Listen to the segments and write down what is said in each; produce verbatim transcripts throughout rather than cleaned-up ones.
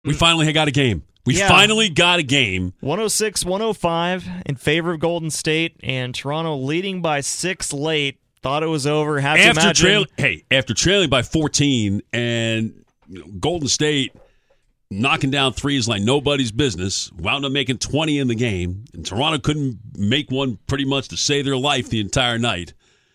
We finally got a game. We yeah. finally got a game. one oh six one oh five in favor of Golden State, and Toronto leading by six late. Thought it was over. Have to After imagine. trail, hey, after trailing by fourteen, and you know, Golden State knocking down threes like nobody's business, wound up making twenty in the game, and Toronto couldn't make one pretty much to save their life the entire night.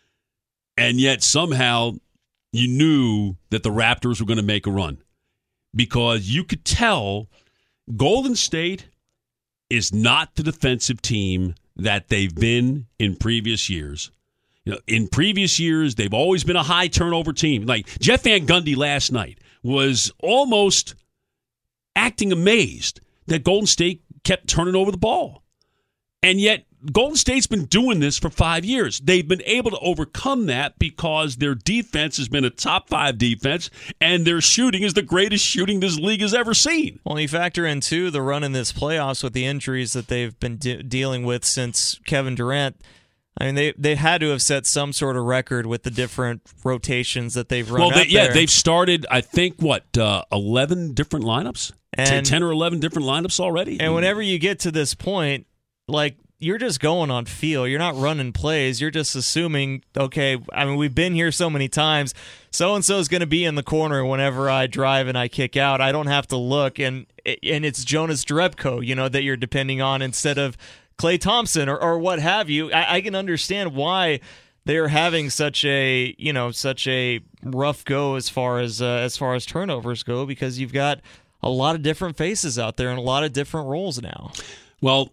And yet somehow you knew that the Raptors were going to make a run because you could tell Golden State is not the defensive team that they've been in previous years. You know, in previous years, they've always been a high turnover team. Like Jeff Van Gundy last night was almost acting amazed that Golden State kept turning over the ball. And yet, Golden State's been doing this for five years. They've been able to overcome that because their defense has been a top five defense, and their shooting is the greatest shooting this league has ever seen. Well, you factor in, too, the run in this playoffs with the injuries that they've been de- dealing with since Kevin Durant. I mean, they they had to have set some sort of record with the different rotations that they've run. Well, they, out yeah, there. they've started, I think, what, uh, eleven different lineups? And, ten or eleven different lineups already? And whenever you get to this point, like, you're just going on feel. You're not running plays. You're just assuming, okay, I mean, we've been here so many times. So-and-so is going to be in the corner whenever I drive and I kick out. I don't have to look. And and it's Jonas Jerebko, you know, that you're depending on instead of Klay Thompson or, or what have you. I, I can understand why they're having such a, you know, such a rough go as far as uh, as far as turnovers go, because you've got a lot of different faces out there and a lot of different roles now. Well,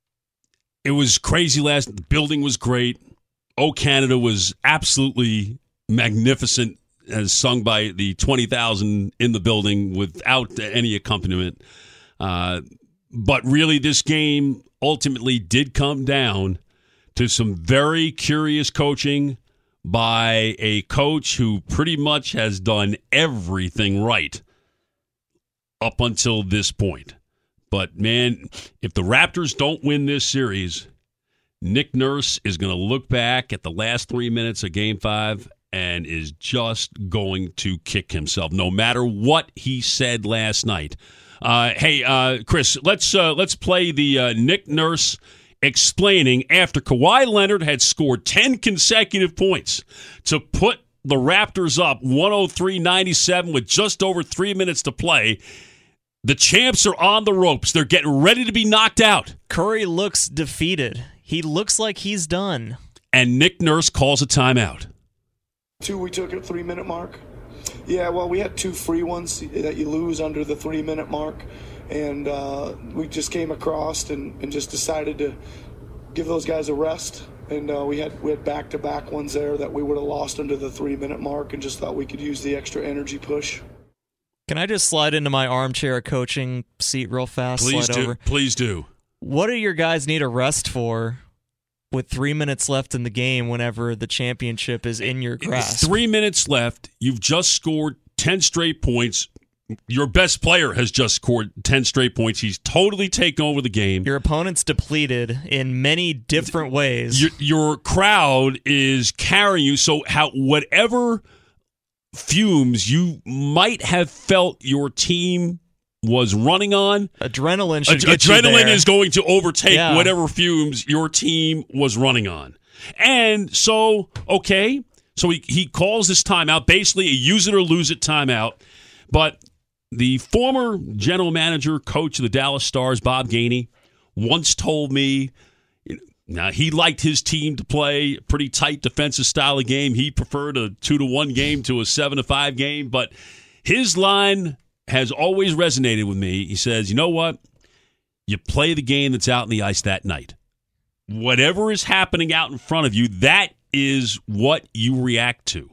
it was crazy last. The building was great. Oh Canada was absolutely magnificent, as sung by the twenty thousand in the building without any accompaniment. Uh, but really, this game ultimately did come down to some very curious coaching by a coach who pretty much has done everything right up until this point. But, man, if the Raptors don't win this series, Nick Nurse is going to look back at the last three minutes of Game five and is just going to kick himself, no matter what he said last night. Uh, hey, uh, Chris, let's uh, let's play the uh, Nick Nurse explaining after Kawhi Leonard had scored ten consecutive points to put the Raptors up one oh three ninety-seven with just over three minutes to play. The champs are on the ropes. They're getting ready to be knocked out. Curry looks defeated. He looks like he's done. And Nick Nurse calls a timeout. Two we took at three-minute mark. Yeah, well, we had two free ones that you lose under the three-minute mark. And uh, we just came across and, and just decided to give those guys a rest. And uh, we had we had back-to-back ones there that we would have lost under the three-minute mark and just thought we could use the extra energy push. Can I just slide into my armchair coaching seat real fast? Please slide do. Over? Please do. What do your guys need a rest for with three minutes left in the game whenever the championship is in your grasp? Three minutes left. You've just scored ten straight points. Your best player has just scored ten straight points. He's totally taken over the game. Your opponent's depleted in many different ways. Your, your crowd is carrying you. So how whatever fumes you might have felt your team was running on, adrenaline should ad- get adrenaline you there. is going to overtake yeah. whatever fumes your team was running on. And so, okay, so he, he calls this timeout, basically a use it or lose it timeout. But the former general manager, coach of the Dallas Stars, Bob Gainey, once told me, now, he liked his team to play a pretty tight defensive style of game. He preferred a two to one game to a seven to five game. But his line has always resonated with me. He says, you know what? You play the game that's out in the ice that night. Whatever is happening out in front of you, that is what you react to.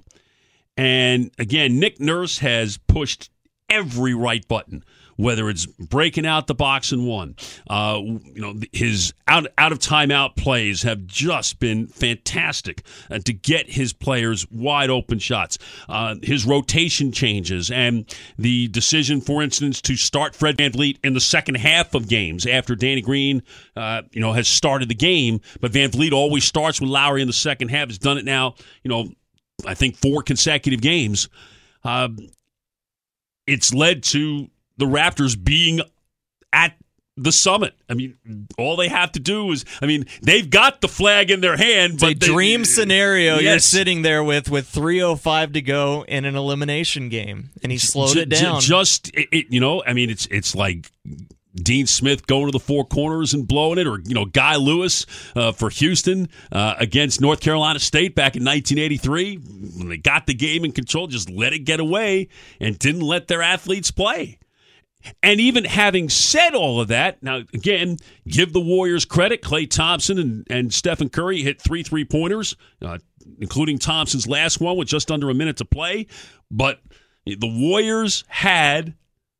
And again, Nick Nurse has pushed every right button, whether it's breaking out the box and one. Uh, you know, his out, out of timeout plays have just been fantastic uh, to get his players wide open shots. Uh, his rotation changes and the decision, for instance, to start Fred VanVleet in the second half of games after Danny Green, uh, you know, has started the game. But VanVleet always starts with Lowry in the second half. Has done it now, you know, I think four consecutive games. Uh, it's led to the Raptors being at the summit. I mean, all they have to do is, I mean, they've got the flag in their hand. It's but a they, dream scenario. Yes. You're sitting there with with three oh five to go in an elimination game, and he slowed J- it down. J- just, it, it, you know, I mean, it's it's like Dean Smith going to the four corners and blowing it, or, you know, Guy Lewis uh, for Houston uh, against North Carolina State back in nineteen eighty-three. When they got the game in control, just let it get away and didn't let their athletes play. And even having said all of that, now, again, give the Warriors credit. Klay Thompson and, and Stephen Curry hit three three-pointers, uh, including Thompson's last one with just under a minute to play. But the Warriors had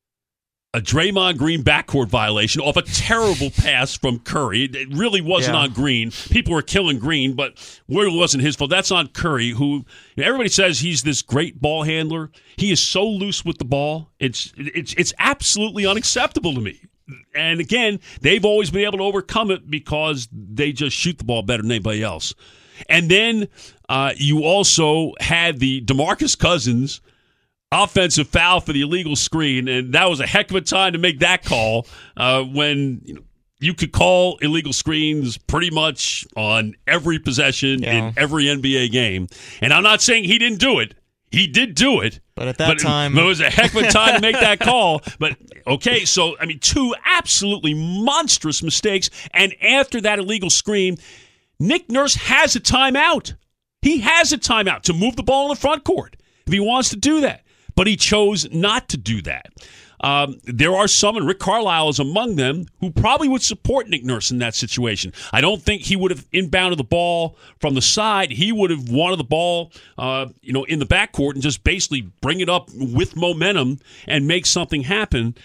a Draymond Green backcourt violation off a terrible pass from Curry. It really wasn't Yeah. on Green. People were killing Green, but it wasn't his fault. That's on Curry, who everybody says he's this great ball handler. He is so loose with the ball. It's it's it's absolutely unacceptable to me. And again, they've always been able to overcome it because they just shoot the ball better than anybody else. And then uh, you also had the DeMarcus Cousins offensive foul for the illegal screen, and that was a heck of a time to make that call uh, when you know, you could call illegal screens pretty much on every possession Yeah. in every N B A game. And I'm not saying he didn't do it. He did do it. But at that but time... It was a heck of a time to make that call. But, okay, so, I mean, two absolutely monstrous mistakes. And after that illegal screen, Nick Nurse has a timeout. He has a timeout to move the ball in the front court if he wants to do that. But he chose not to do that. Um, there are some, and Rick Carlisle is among them, who probably would support Nick Nurse in that situation. I don't think he would have inbounded the ball from the side. He would have wanted the ball, uh, you know, in the backcourt and just basically bring it up with momentum and make something happen.